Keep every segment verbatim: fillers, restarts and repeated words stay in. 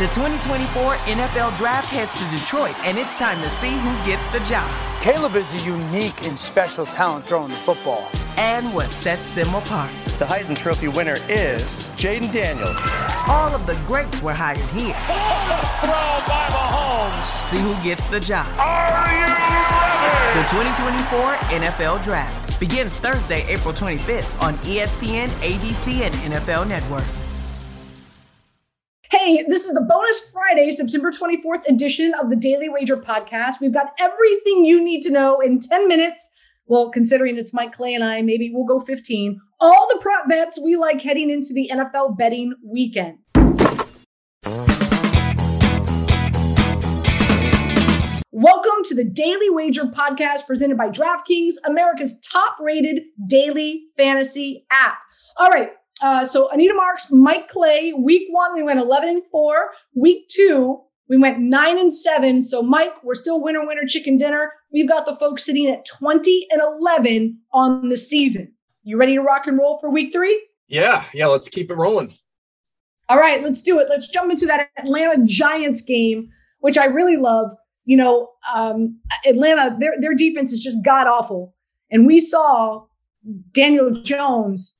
The twenty twenty-four N F L Draft heads to Detroit, and it's time to see who gets the job. Caleb is a unique and special talent throwing the football. And what sets them apart. The Heisman Trophy winner is Jayden Daniels. All of the greats were hired here. Throw by Mahomes. See who gets the job. Are you ready? The twenty twenty-four N F L Draft begins Thursday, April twenty-fifth on E S P N, A B C, and N F L Network. Hey, this is the Bonus Friday, September twenty-fourth edition of the Daily Wager podcast. We've got everything you need to know in ten minutes. Well, considering it's Mike Clay and I, maybe we'll go fifteen. All the prop bets we like heading into the N F L betting weekend. Welcome to the Daily Wager podcast presented by DraftKings, America's top-rated daily fantasy app. All right. Uh, so Anita Marks, Mike Clay, week one, we went eleven and four. Week two, we went nine and seven. So Mike, we're still winner, winner, chicken dinner. We've got the folks sitting at twenty and eleven on the season. You ready to rock and roll for week three? Yeah. Yeah. Let's keep it rolling. All right, let's do it. Let's jump into that Atlanta Giants game, which I really love. You know, um, Atlanta, their, their defense is just god awful. And we saw Daniel Jones,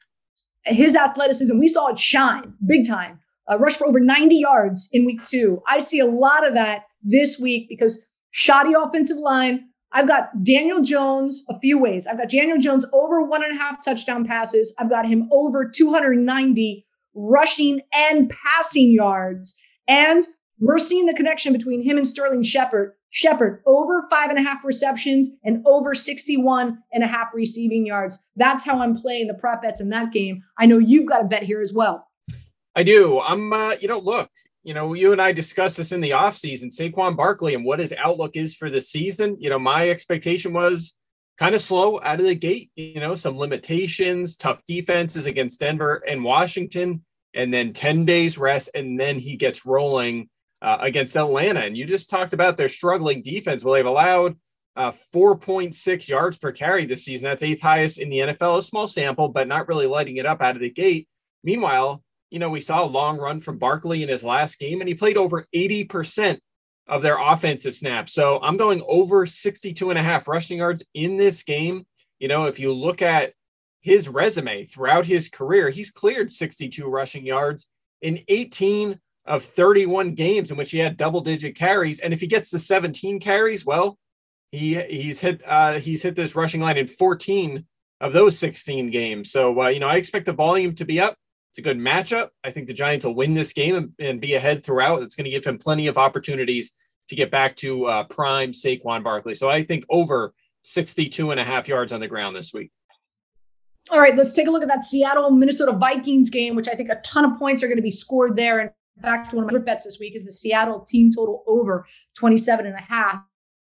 his athleticism, we saw it shine big time. Uh, rushed for over ninety yards in week two. I see a lot of that this week because shoddy offensive line. I've got Daniel Jones a few ways. I've got Daniel Jones over one and a half touchdown passes. I've got him over two hundred ninety rushing and passing yards. And we're seeing the connection between him and Sterling Shepard. Shepard over five and a half receptions and over sixty-one and a half receiving yards. That's how I'm playing the prop bets in that game. I know you've got a bet here as well. I do. I'm, uh, you know, look, you know, you and I discussed this in the offseason, Saquon Barkley and what his outlook is for the season. You know, my expectation was kind of slow out of the gate, you know, some limitations, tough defenses against Denver and Washington, and then ten days rest. And then he gets rolling uh, against Atlanta. And you just talked about their struggling defense. Well, they've allowed uh, four point six yards per carry this season. That's eighth highest in the N F L, a small sample, but not really lighting it up out of the gate. Meanwhile, you know, we saw a long run from Barkley in his last game, and he played over eighty percent of their offensive snaps. So I'm going over sixty-two and a half rushing yards in this game. You know, if you look at his resume throughout his career, he's cleared sixty-two rushing yards in eighteen of thirty-one games in which he had double digit carries. And if he gets to seventeen carries, well, he he's hit uh, he's hit this rushing line in fourteen of those sixteen games. So, uh, you know, I expect the volume to be up. It's a good matchup. I think the Giants will win this game and, and be ahead throughout. It's going to give him plenty of opportunities to get back to uh, prime Saquon Barkley. So I think over sixty-two and a half yards on the ground this week. All right, let's take a look at that Seattle Minnesota Vikings game, which I think a ton of points are going to be scored there. In fact, one of my bets this week is the Seattle team total over twenty-seven and a half.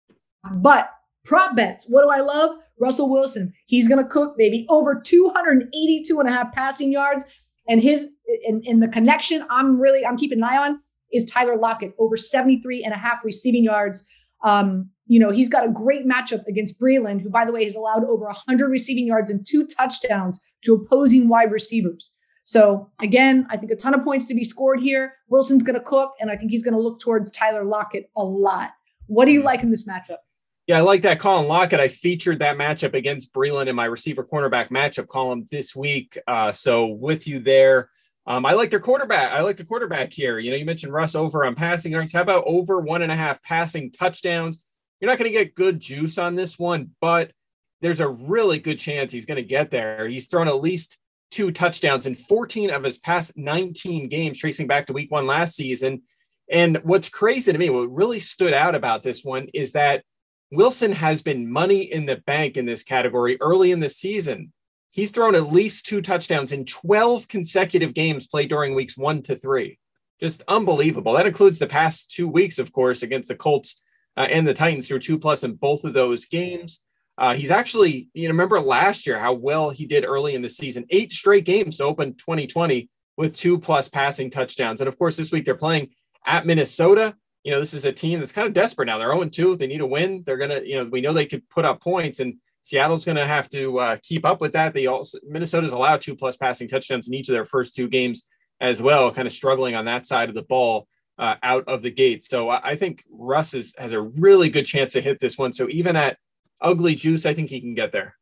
But prop bets, what do I love? Russell Wilson. He's going to cook, baby. Over two hundred eighty-two and a half passing yards. And his in, in the connection I'm really I'm keeping an eye on is Tyler Lockett, over seventy-three and a half receiving yards. Um, you know, he's got a great matchup against Breeland, who, by the way, has allowed over one hundred receiving yards and two touchdowns to opposing wide receivers. So, again, I think a ton of points to be scored here. Wilson's going to cook, and I think he's going to look towards Tyler Lockett a lot. What do you like in this matchup? Yeah, I like that Colin Lockett. I featured that matchup against Breeland in my receiver cornerback matchup column this week. Uh, so with you there, um, I like their quarterback. I like the quarterback here. You know, you mentioned Russ over on passing yards. How about over one and a half passing touchdowns? You're not going to get good juice on this one, but there's a really good chance he's going to get there. He's thrown at least two touchdowns in fourteen of his past nineteen games, tracing back to week one last season. And what's crazy to me, what really stood out about this one is that Wilson has been money in the bank in this category early in the season. He's thrown at least two touchdowns in twelve consecutive games played during weeks one to three. Just unbelievable. That includes the past two weeks, of course, against the Colts uh, and the Titans, through two plus in both of those games. Uh, he's actually, you know, remember last year how well he did early in the season, eight straight games to open twenty twenty with two plus passing touchdowns. And of course, this week they're playing at Minnesota. You know, this is a team that's kind of desperate now. They're oh and two. They need a win. They're going to, you know, we know they could put up points, and Seattle's going to have to uh, keep up with that. They also, Minnesota's allowed two plus passing touchdowns in each of their first two games as well, kind of struggling on that side of the ball. uh, out of the gate. So I, I think Russ is, has a really good chance to hit this one. So even at ugly juice, I think he can get there.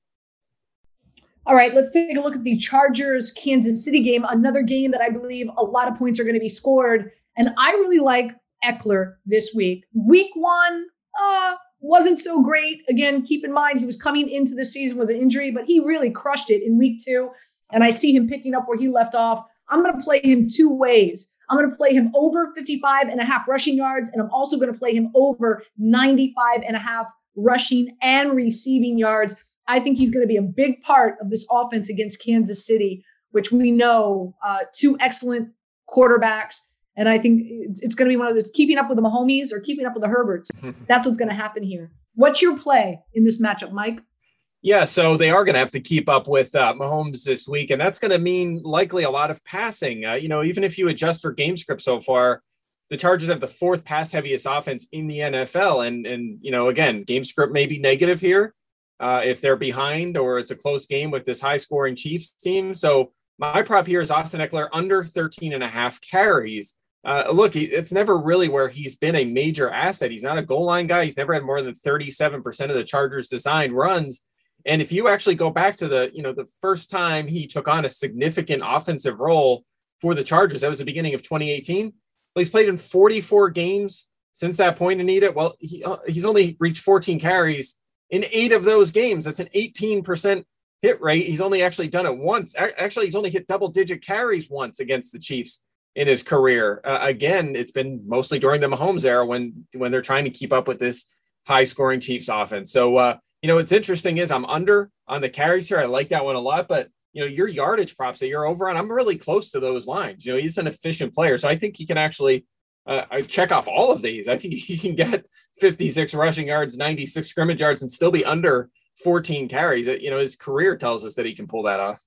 All right, let's take a look at the Chargers Kansas City game, another game that I believe a lot of points are going to be scored. And I really like Eckler this week. Week one uh, wasn't so great. Again, keep in mind, he was coming into the season with an injury, but he really crushed it in week two. And I see him picking up where he left off. I'm going to play him two ways. I'm going to play him over fifty-five and a half rushing yards. And I'm also going to play him over ninety-five and a half rushing and receiving yards. I think he's going to be a big part of this offense against Kansas City, which we know uh, two excellent quarterbacks. And I think it's, it's going to be one of those keeping up with the Mahomes or keeping up with the Herberts. That's what's going to happen here. What's your play in this matchup, Mike? Yeah, so they are going to have to keep up with uh, Mahomes this week, and that's going to mean likely a lot of passing. Uh, you know, even if you adjust for game script so far, the Chargers have the fourth pass heaviest offense in the N F L. And, and you know, again, game script may be negative here uh, if they're behind or it's a close game with this high scoring Chiefs team. So my prop here is Austin Eckler under thirteen and a half carries. Uh, look, he, it's never really where he's been a major asset. He's not a goal line guy. He's never had more than thirty-seven percent of the Chargers designed runs. And if you actually go back to the, you know, the first time he took on a significant offensive role for the Chargers, that was the beginning of twenty eighteen. Well, he's played in forty-four games since that point, Anita. Well, he, uh, he's only reached fourteen carries in eight of those games. That's an eighteen percent hit rate. He's only actually done it once. Actually, he's only hit double digit carries once against the Chiefs in his career. Uh, again, it's been mostly during the Mahomes era when, when they're trying to keep up with this high scoring Chiefs offense. So, uh, you know, what's interesting is I'm under on the carries here. I like that one a lot, but you know, your yardage props that you're over on, I'm really close to those lines. You know, he's an efficient player. So I think he can actually uh, I check off all of these. I think he can get fifty-six rushing yards, ninety-six scrimmage yards, and still be under fourteen carries. You know, his career tells us that he can pull that off.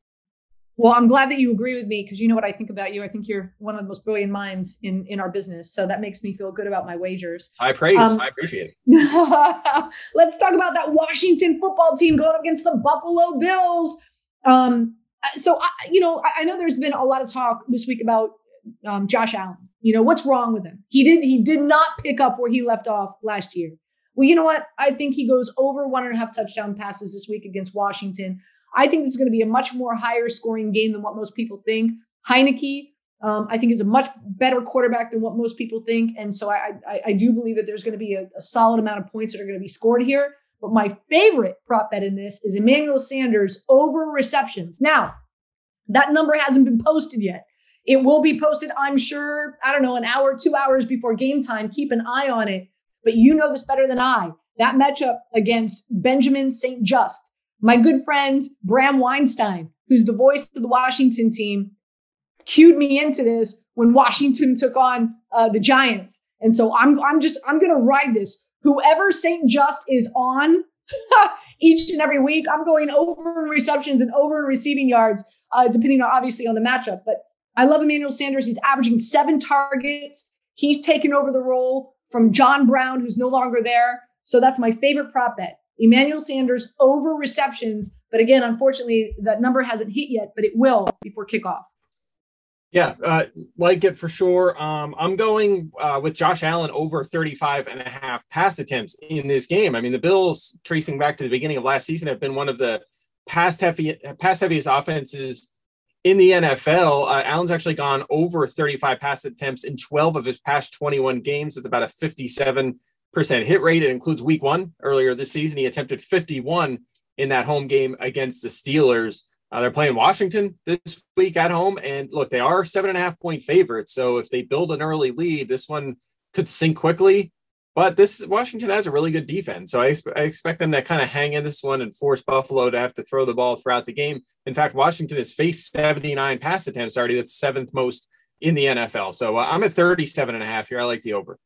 Well, I'm glad that you agree with me because you know what I think about you. I think you're one of the most brilliant minds in, in our business. So that makes me feel good about my wagers. I praise. Um, I appreciate it. Let's talk about that Washington football team going up against the Buffalo Bills. Um, so, I, you know, I, I know there's been a lot of talk this week about um, Josh Allen. You know, what's wrong with him? He did, he did not pick up where he left off last year. Well, you know what? I think he goes over one and a half touchdown passes this week against Washington. I think this is going to be a much more higher scoring game than what most people think. Heineke, um, I think, is a much better quarterback than what most people think. And so I, I, I do believe that there's going to be a, a solid amount of points that are going to be scored here. But my favorite prop bet in this is Emmanuel Sanders over receptions. Now, that number hasn't been posted yet. It will be posted, I'm sure, I don't know, an hour, two hours before game time. Keep an eye on it. But you know this better than I. That matchup against Benjamin Saint Just. My good friend, Bram Weinstein, who's the voice of the Washington team, cued me into this when Washington took on uh, the Giants. And so I'm I'm just, I'm going to ride this. Whoever Saint Just is on each and every week, I'm going over in receptions and over in receiving yards, uh, depending on obviously on the matchup. But I love Emmanuel Sanders. He's averaging seven targets. He's taken over the role from John Brown, who's no longer there. So that's my favorite prop bet. Emmanuel Sanders over receptions. But again, unfortunately, that number hasn't hit yet, but it will before kickoff. Yeah, uh, like it for sure. Um, I'm going uh, with Josh Allen over thirty-five and a half pass attempts in this game. I mean, the Bills, tracing back to the beginning of last season, have been one of the pass heavy, pass heaviest offenses in the N F L. Uh, Allen's actually gone over thirty-five pass attempts in twelve of his past twenty-one games. It's about a fifty-seven percent hit rate. It includes week one earlier this season. He attempted fifty-one in that home game against the Steelers. Uh, they're playing Washington this week at home. And look, they are seven and a half point favorites. So if they build an early lead, this one could sink quickly. But this Washington has a really good defense. So I, expe- I expect them to kind of hang in this one and force Buffalo to have to throw the ball throughout the game. In fact, Washington has faced seventy-nine pass attempts already. That's seventh most in the N F L. So uh, I'm at thirty-seven and a half here. I like the over.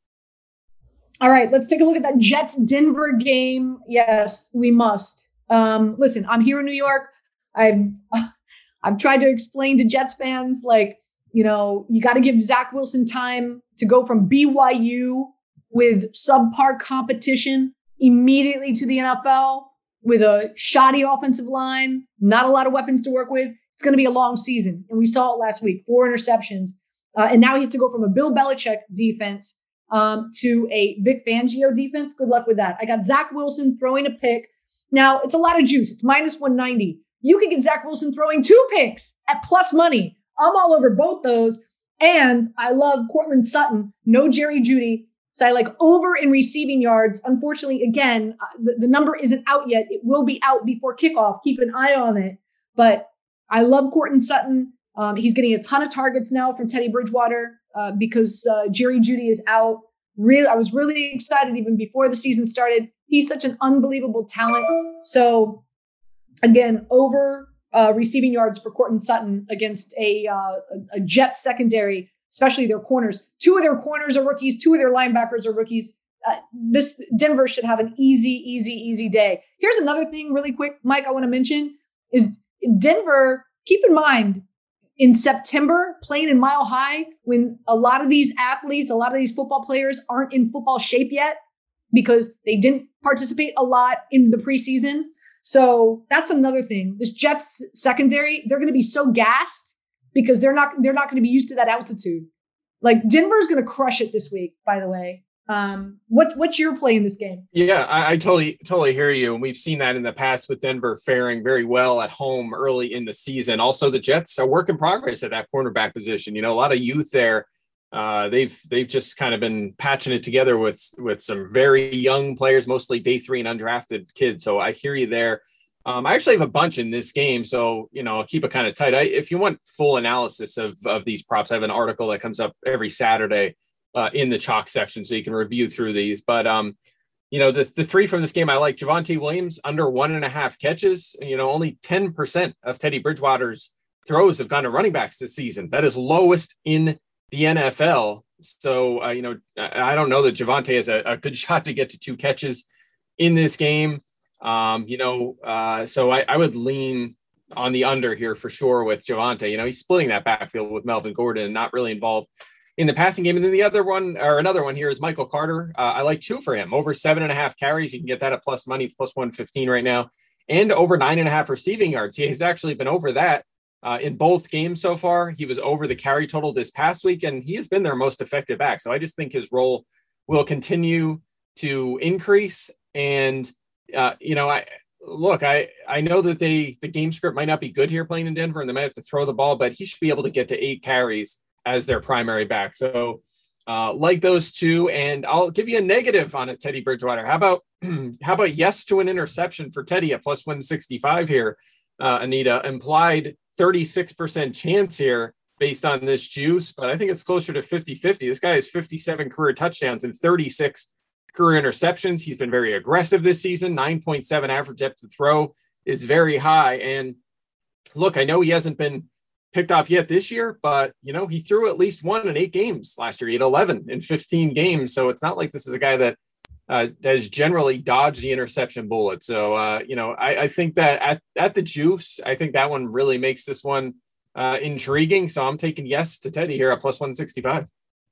All right, let's take a look at that Jets-Denver game. Yes, we must. Um, listen, I'm here in New York. I've I've tried to explain to Jets fans, like, you know, you got to give Zach Wilson time to go from B Y U with subpar competition immediately to the N F L with a shoddy offensive line, not a lot of weapons to work with. It's going to be a long season. And we saw it last week, four interceptions. Uh, and now he has to go from a Bill Belichick defense um, to a Vic Fangio defense. Good luck with that. I got Zach Wilson throwing a pick. Now, it's a lot of juice. It's minus one ninety. You can get Zach Wilson throwing two picks at plus money. I'm all over both those. And I love Cortland Sutton. No Jerry Jeudy. So I like over in receiving yards. Unfortunately, again, the, the number isn't out yet. It will be out before kickoff. Keep an eye on it. But I love Cortland Sutton. Um, he's getting a ton of targets now from Teddy Bridgewater uh, because uh, Jerry Jeudy is out. Really, I was really excited even before the season started. He's such an unbelievable talent. So again, over uh, receiving yards for Cortland Sutton against a, uh, a, a Jets secondary, especially their corners. Two of their corners are rookies. Two of their linebackers are rookies. Uh, this Denver should have an easy, easy, easy day. Here's another thing really quick, Mike, I want to mention is Denver, keep in mind, in September, playing in Mile High, when a lot of these athletes, a lot of these football players aren't in football shape yet because they didn't participate a lot in the preseason. So that's another thing. This Jets secondary, they're going to be so gassed because they're not they're not going to be used to that altitude. Like Denver's going to crush it this week, by the way. Um, what's what's your play in this game? Yeah, I, I totally totally hear you. And we've seen that in the past with Denver faring very well at home early in the season. Also, the Jets are work in progress at that cornerback position. You know, a lot of youth there. Uh, they've they've just kind of been patching it together with with some very young players, mostly day three and undrafted kids. So I hear you there. Um, I actually have a bunch in this game, so you know, I'll keep it kind of tight. I, if you want full analysis of of these props, I have an article that comes up every Saturday uh, in the chalk section, so you can review through these. But um, you know, the the three from this game I like: Javonte Williams under one and a half catches. You know, only ten percent of Teddy Bridgewater's throws have gone to running backs this season. That is lowest in the N F L. So, uh, you know, I don't know that Javonte has a, a good shot to get to two catches in this game. Um, you know, uh, so I, I would lean on the under here for sure with Javonte. You know, he's splitting that backfield with Melvin Gordon and not really involved in the passing game. And then the other one or another one here is Michael Carter. Uh, I like two for him over seven and a half carries. You can get that at plus money. It's plus one fifteen right now, and over nine and a half receiving yards. He has actually been over that Uh, in both games so far. He was over the carry total this past week, and he has been their most effective back. So I just think his role will continue to increase. And, uh, you know, I look, I, I know that they, the game script might not be good here playing in Denver, and they might have to throw the ball, but he should be able to get to eight carries as their primary back. So uh, like those two, and I'll give you a negative on it, Teddy Bridgewater. How about, how about yes to an interception for Teddy at plus one sixty-five here? Uh, Anita, implied thirty-six percent chance here based on this juice, but I think it's closer to fifty-fifty. This guy has fifty-seven career touchdowns and thirty-six career interceptions. He's been very aggressive this season. nine point seven average depth of throw is very high. And look, I know he hasn't been picked off yet this year, but you know, he threw at least one in eight games last year. He had eleven in fifteen games. So it's not like this is a guy that Uh, has generally dodged the interception bullet. So, uh, you know, I, I think that at, at the juice, I think that one really makes this one uh, intriguing. So I'm taking yes to Teddy here at plus one sixty-five.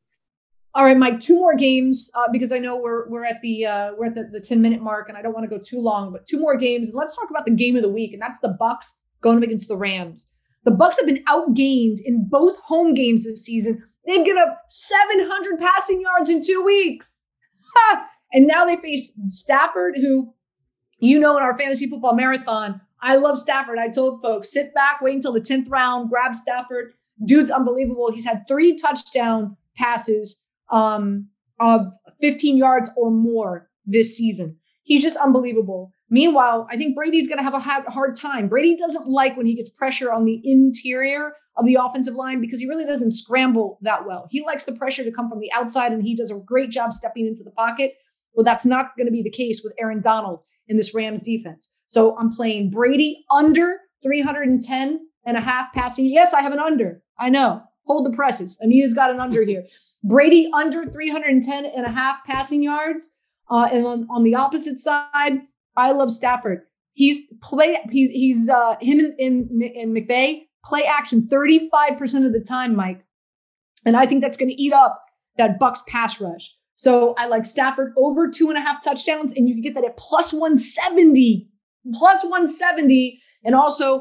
All right, Mike, two more games uh, because I know we're we're at the uh, we're at the, the ten minute mark and I don't want to go too long, but two more games. And let's talk about the game of the week. And that's the Bucs going up against the Rams. The Bucs have been outgained in both home games this season. They've given up seven hundred passing yards in two weeks. Ha! And now they face Stafford, who, you know, in our fantasy football marathon, I love Stafford. I told folks, sit back, wait until the tenth round, grab Stafford. Dude's unbelievable. He's had three touchdown passes um, of fifteen yards or more this season. He's just unbelievable. Meanwhile, I think Brady's going to have a hard time. Brady doesn't like when he gets pressure on the interior of the offensive line because he really doesn't scramble that well. He likes the pressure to come from the outside, and he does a great job stepping into the pocket. Well, that's not going to be the case with Aaron Donald in this Rams defense. So I'm playing Brady under three ten and a half passing. Yes, I have an under. I know. Hold the presses. Anita's got an under here. Brady under three ten and a half passing yards. Uh, and on, on the opposite side, I love Stafford. He's play. He's he's uh, him and in, in McVay play action thirty-five percent of the time, Mike. And I think that's going to eat up that Bucs pass rush. So I like Stafford over two and a half touchdowns, and you can get that at plus one seventy, plus one seventy. And also, wow.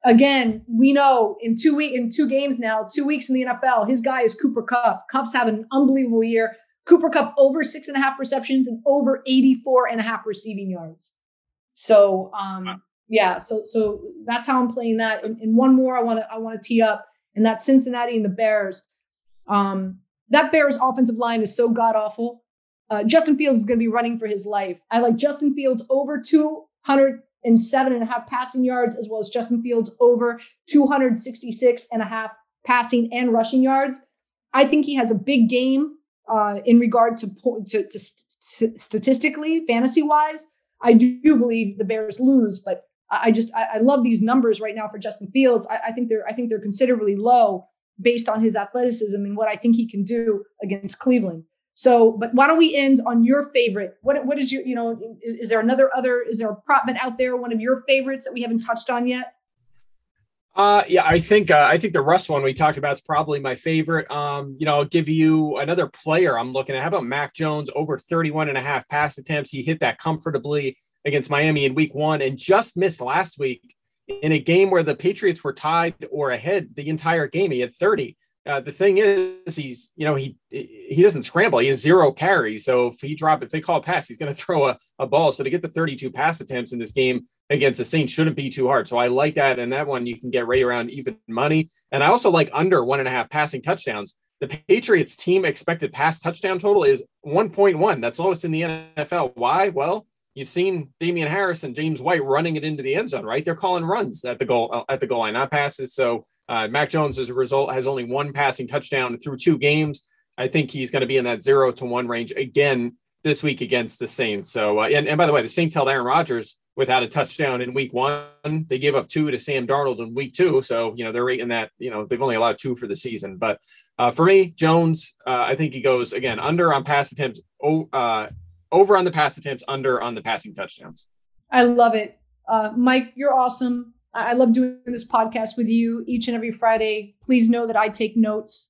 again, we know in two week in two games now, two weeks in the N F L, his guy is Cooper Kupp. Kupp's having an unbelievable year. Cooper Kupp over six and a half receptions and over eighty-four and a half receiving yards. So, um, yeah, so so that's how I'm playing that. And, and one more I want to I want to tee up, and that's Cincinnati and the Bears. Um, that Bears offensive line is so god awful. Uh, Justin Fields is going to be running for his life. I like Justin Fields over two hundred seven and a half passing yards, as well as Justin Fields over two hundred sixty-six and a half passing and rushing yards. I think he has a big game uh, in regard to, to, to st- statistically, fantasy wise. I do believe the Bears lose, but I just I, I love these numbers right now for Justin Fields. I, I think they're I think they're considerably low based on his athleticism and what I think he can do against Cleveland. So, but why don't we end on your favorite? What what is your, you know, is, is there another other, is there a prop bet out there, one of your favorites that we haven't touched on yet? Uh, yeah, I think, uh, I think the Russ one we talked about is probably my favorite. Um, you know, I'll give you another player I'm looking at. How about Mac Jones over thirty-one and a half pass attempts? He hit that comfortably against Miami in week one and just missed last week in a game where the Patriots were tied or ahead the entire game. He had thirty. Uh, the thing is, he's, you know, he he doesn't scramble. He has zero carries. So if he drop, if they call a pass, he's going to throw a, a ball. So to get the thirty-two pass attempts in this game against the Saints shouldn't be too hard. So I like that. And that one you can get right around even money. And I also like under one and a half passing touchdowns. The Patriots team expected pass touchdown total is one point one. That's lowest in the N F L. Why? Well, you've seen Damian Harris and James White running it into the end zone, right? They're calling runs at the goal, at the goal line, not passes. So uh, Mac Jones, as a result, has only one passing touchdown through two games. I think he's going to be in that zero to one range again this week against the Saints. So, uh, and, and by the way, the Saints held Aaron Rodgers without a touchdown in week one. They gave up two to Sam Darnold in week two. So, you know, they're rating that, you know, they've only allowed two for the season. But uh, for me, Jones, uh, I think he goes, again, under on pass attempts, oh, uh, over on the pass attempts, under on the passing touchdowns. I love it. Uh, Mike, you're awesome. I love doing this podcast with you each and every Friday. Please know that I take notes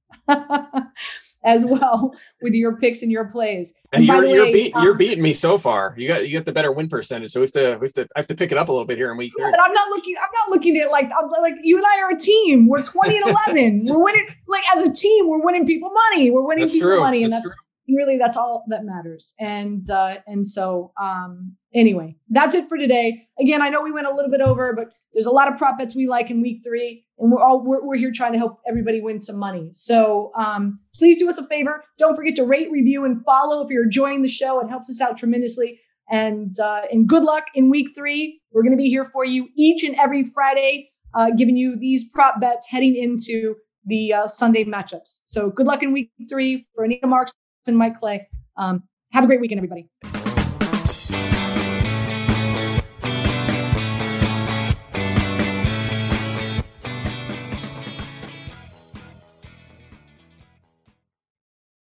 as well with your picks and your plays. And, and you're, by the you're, way, beat, um, you're beating me so far. You got you got the better win percentage. So we have to we have to I have to pick it up a little bit here in week three. But I'm not looking. I'm not looking at it like I'm like you and I are a team. We're twenty and eleven. We're winning like as a team. We're winning people money. We're winning that's people true. money, and that's, that's. True. Really, that's all that matters. And uh, and so um, anyway, that's it for today. Again, I know we went a little bit over, but there's a lot of prop bets we like in week three, and we're all we're, we're here trying to help everybody win some money. So um, please do us a favor. Don't forget to rate, review, and follow if you're enjoying the show. It helps us out tremendously. And uh, and good luck in week three. We're going to be here for you each and every Friday, uh, giving you these prop bets heading into the uh, Sunday matchups. So good luck in week three for Anita Marks and Mike Clay. Um, have a great weekend, everybody.